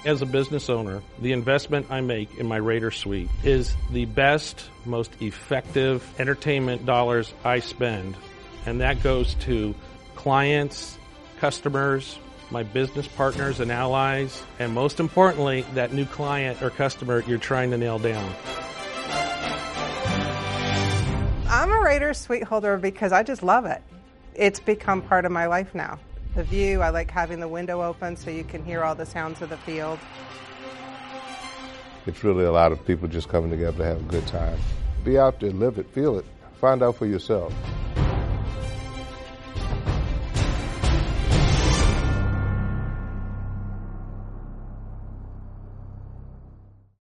As a business owner, the investment I make in my Raider suite is the best, most effective entertainment dollars I spend, and that goes to clients, customers, my business partners and allies, and most importantly, that new client or customer you're trying to nail down. I'm a Raider suite holder because I just love it. It's become part of my life now. The view, I like having the window open so you can hear all the sounds of the field. It's really a lot of people just coming together to have a good time. Be out there, live it, feel it, find out for yourself.